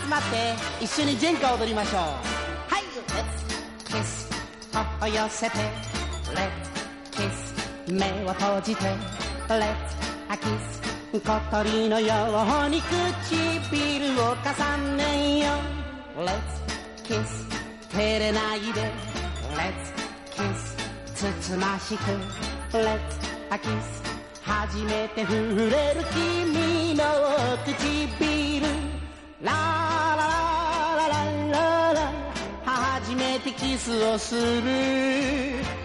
集まって一緒にジェンカ踊りましょう。はい、Let's kiss 頬を寄せて Let's kiss 目を閉じて Let's kiss 小鳥のように唇を重ねよう Let's kiss 照れないで Let's kiss つつましく Let's kiss 初めて触れる君の唇ラララララララ初めてキスをする